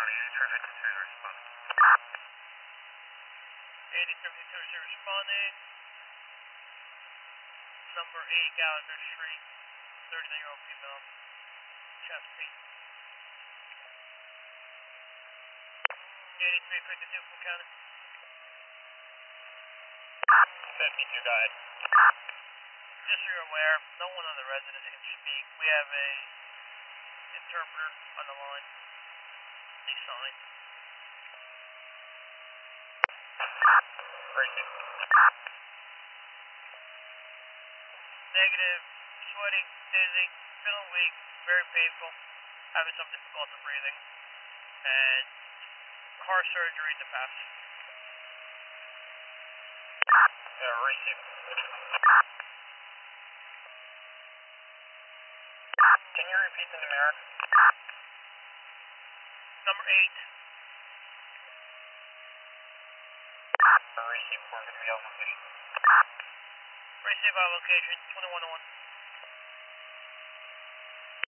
8352 responding. 8352 is responding. Number 8 Gallagher Street, 39-year-old female, Chesapeake. 8352 from County. 52, go ahead. Just so you're aware, no one on the residence can speak. We have a interpreter on the line. Please sign. Racing. Negative, sweating, dizzy, feeling weak, very painful, having some difficulty breathing, and heart surgery in the past. Receive. Can you repeat the numeric? Number 8. Receive, we're going to be on location. Receive our location, 2101.